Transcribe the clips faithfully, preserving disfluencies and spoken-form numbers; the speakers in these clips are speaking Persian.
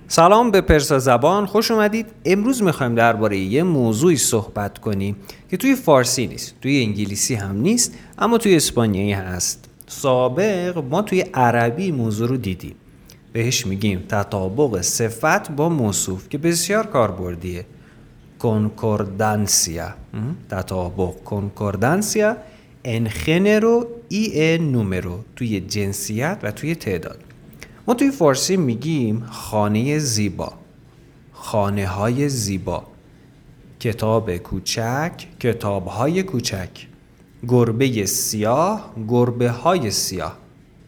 سلام به پرسا زبان، خوش اومدید. امروز میخوایم درباره یه موضوعی صحبت کنیم که توی فارسی نیست، توی انگلیسی هم نیست، اما توی اسپانیایی هست. سابق ما توی عربی موضوع رو دیدیم، بهش میگیم تطابق صفت با موصوف که بسیار کاربردیه. کنکوردانسیا، تطابق، کنکوردانسیا ان género y en número، توی جنسیت و توی تعداد. ما توی فارسی میگیم خانه زیبا، خانه های زیبا، کتاب کوچک، کتاب های کوچک، گربه سیاه، گربه های سیاه.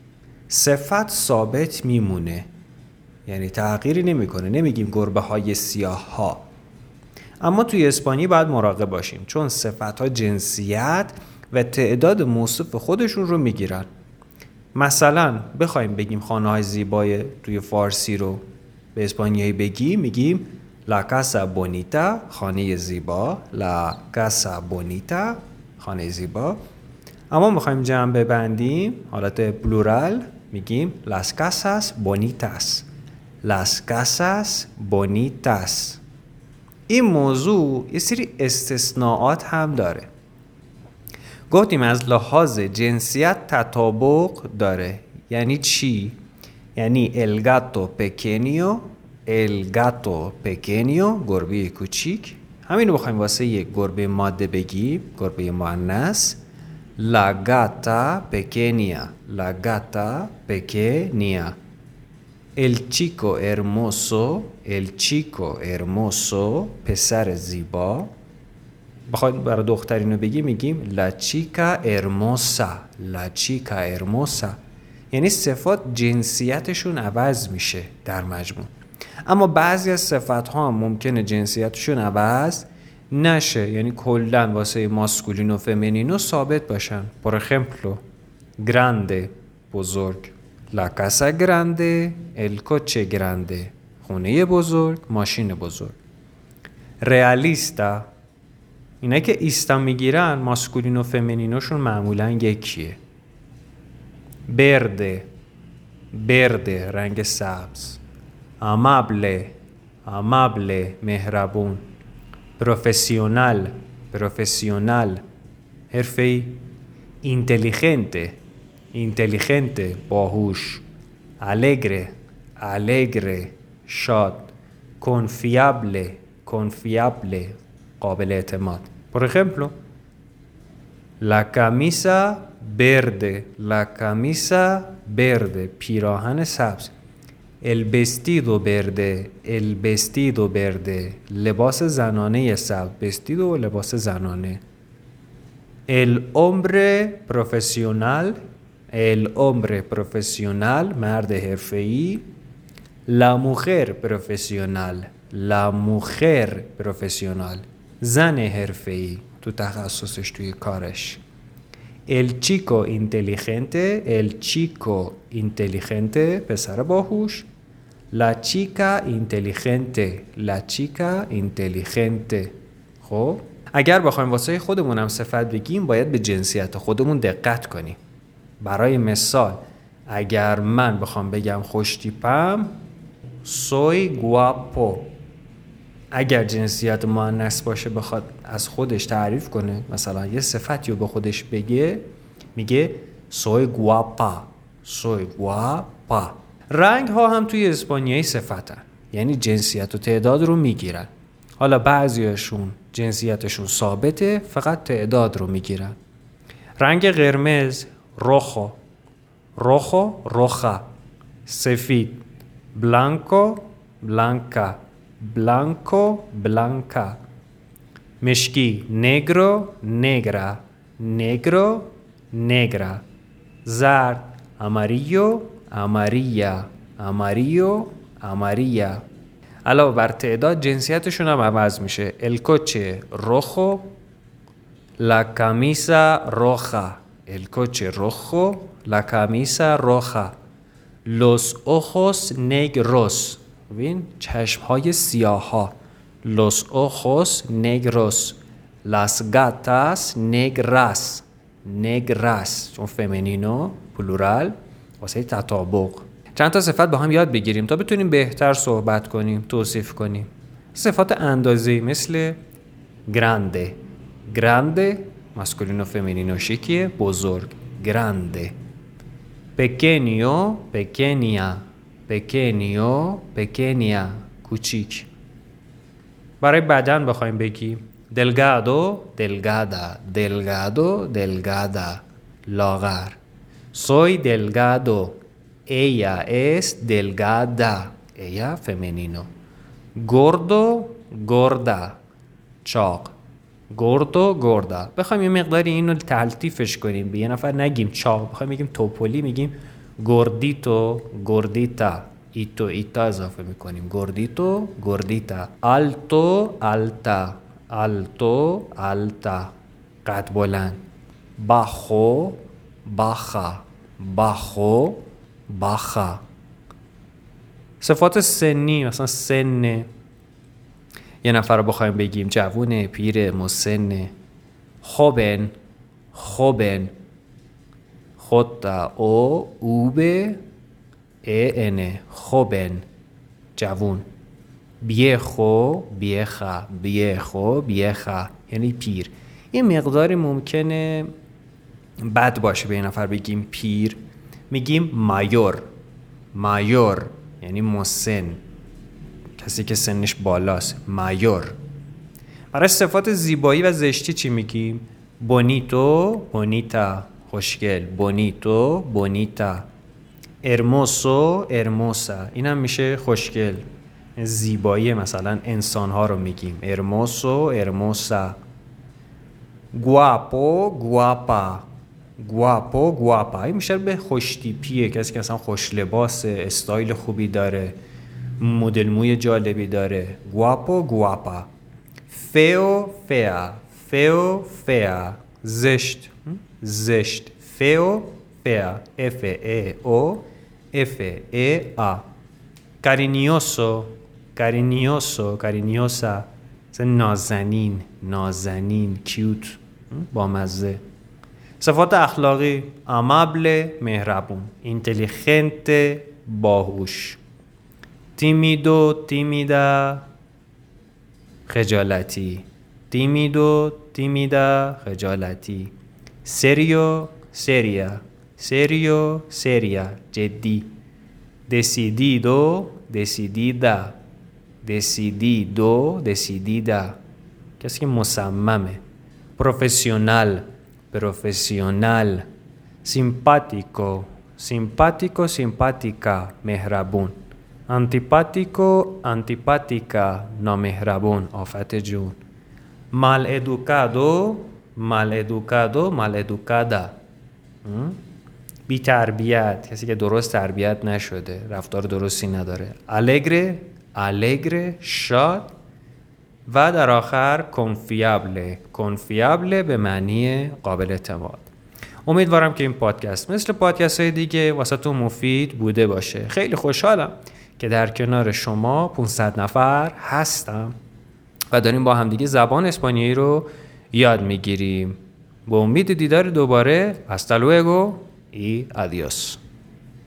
صفت ثابت میمونه، یعنی تغییری نمیکنه، نمیگیم گربه های سیاه ها. اما توی اسپانی باید مراقب باشیم، چون صفت ها جنسیت و تعداد موصوف خودشون رو میگیرن. مثلا بخوایم بگیم خانه های زیبای توی فارسی رو به اسپانیایی بگیم، میگیم لا کاسا بونیتا، خانه زیبا، لا کاسا بونیتا، خانه زیبا. اما میخوایم جمع ببندیم، حالت پلورال، میگیم las casas bonitas، las casas bonitas. این موضوع یه سری استثناءات هم داره. گفتیم از لحاظ جنسیت تطابق داره. یعنی چی؟ یعنی el gato pequeño، el gato pequeño، گربه کوچیک. همین رو بخوایم واسه یک گربه ماده بگیم، گربه مؤنث، la gata pequeña، la gata pequeña. el chico hermoso، el chico hermoso، پسر زیبا. بخواید برای دخترینو بگیم میگیم la chica hermosa، la chica hermosa. یعنی صفات جنسیتشون عوض میشه در مجموع. اما بعضی از صفات ها هم ممکنه جنسیتشون عوض نشه، یعنی کلن واسه ماسکولین و فمینینو ثابت باشن. por ejemplo grande، بزرگ، la casa grande، el coche grande، خونه بزرگ، ماشین بزرگ. realista، اینا که ایستا میگیرن ماسکولین و فمینینوشون معمولا یکیه. برده، برده، رنگ سبز. amable، amable، مهربون. پروفسیونال، پروفسیونال، حرفه‌ای. اینتلیجنته، اینتلیجنته، باهوش. alegre، alegre، شاد. confiable، confiable، قابل اعتماد. por ejemplo la camisa verde، la camisa verde، پیراهن سبز. el vestido verde، el vestido verde، لباس زنانه سبز. vestido، لباس زنانه. el hombre profesional، el hombre profesional، مرد حرفه‌ای. la mujer profesional، la mujer profesional، زن حرفه‌ای تو تخصصش، توی کارش. el chico inteligente، el chico inteligente، پسر باهوش. la chica inteligente، la chica inteligente. خب اگر بخوایم واسه خودمون هم صفت بگیم باید به جنسیت خودمون دقت کنیم. برای مثال اگر من بخوام بگم خوشتیپم soy guapo، اگر جنسیت مؤنث باشه بخواد از خودش تعریف کنه، مثلا یه صفتی رو به خودش بگه، میگه soy guapa، soy guapa. رنگ ها هم توی اسپانیایی صفتن، یعنی جنسیت و تعداد رو میگیرن. حالا بعضیاشون جنسیتشون ثابته، فقط تعداد رو میگیرن. رنگ قرمز روخو، روخو، روخا. سفید بلانکو، بلانکا، بلانکو، بلانکا. مشکی نگرو، نگرا، نگرو، نگرا. زرد اماریو، اماریا، اماریو، اماریا. علاوه بر تعداد جنسیتشون هم عوض میشه. el coche rojo، la camisa roja، el coche rojo، la camisa roja. los ojos negros، ببین چشم‌های سیاها. los ojos negros. las gatas negras، negras چون فمینینو پلورال واسه تطابق. چند تا صفت با هم یاد بگیریم تا بتونیم بهتر صحبت کنیم، توصیف کنیم. صفات اندازه‌ای مثل گرانده. گرانده ماسکولین و فمینین شکلیه، بزرگ. گرانده. پکینیو، پکینیا. پکینیو، پکینیا، کوچیک. برای بدن بخوایم بگیم دلگادو، دلگادا. دلگادو، دلگادا، لاغر. soy delgado. ella es delgada. ella femenino. gordo, gorda. چاق. gordo, gorda. بخوایم یه مقداری اینو تلطیفش کنیم، به یه نفر نگیم چاق، بخوایم بگیم توپولی، میگیم gordito, gordita. ایتو ایتا اضافه میکنیم. gordito, gordita. alto, alta. alto, alta. قد بلند. bajo, baja. bajo, baja. صفات سنی مثلا سن، یه نفر رو بخوایم بگیم جوونه، پیره، مسنه. خوبن، خوبن. خودتا او اوبه اینه، خوبن، جوون. بیخو، بیخا. بیخو، بیخا یعنی پیر. یه مقداری ممکنه بد باشه به یه نفر بگیم پیر، میگیم مایور. مایور یعنی مسن، کسی که سنش بالاست. مایور. برای صفات زیبایی و زشتی چی میگیم؟ بونیتو، بونیتا، خوشگل. بونیتو، بونیتا. ارموسو، ارموسا، این هم میشه خوشگل، زیبایی مثلا انسان ها رو میگیم. ارموسو، ارموسا. گواپو، گواپا. گواپو، گواپا این میشه به خوش تیپیه، کسی که مثلا خوش لباسه، استایل خوبی داره، مدل موی جالبی داره. گواپو، گواپا. فئو، فئا. فئو، فئا زشت، زشت. فئو، فئا. اف ای او اف ای آ. کارینیوسو، کارینیوسو، کارینیوسا نازنین، نازنین، کیوت، با مزه. صفات اخلاقی امابل، مهربون. اینتلیجنت، باهوش. تیمیدو، تیمیدا، خجالتی. تیمیدو، تیمیدا، خجالتی. سریو، سریا. سریو، سریا، جدی. دسیدیدو، دسیدیدا. دسیدیدو، دسیدیدا کسی که مصممه. پروفسیونال، پروفسیونال. سیمپاتیکو، سیمپاتیکو، سیمپاتیکا، مهربون. انتیپاتیکو، انتیپاتیکا، نامهربون، آفت جون. مال ادوکادو، مال ادوکادو، مال ادوکادا، بی تربیت، کسی که درست تربیت نشده، رفتار درستی نداره. الگره، الگره، شاد. و در آخر کنفیابله، کنفیابله به معنی قابل اعتماد. امیدوارم که این پادکست مثل پادکست های دیگه واسه تو مفید بوده باشه. خیلی خوشحالم که در کنار شما پانصد نفر هستم و داریم با هم دیگه زبان اسپانیایی رو یاد میگیریم. با امید دیدار دوباره. hasta luego y adiós.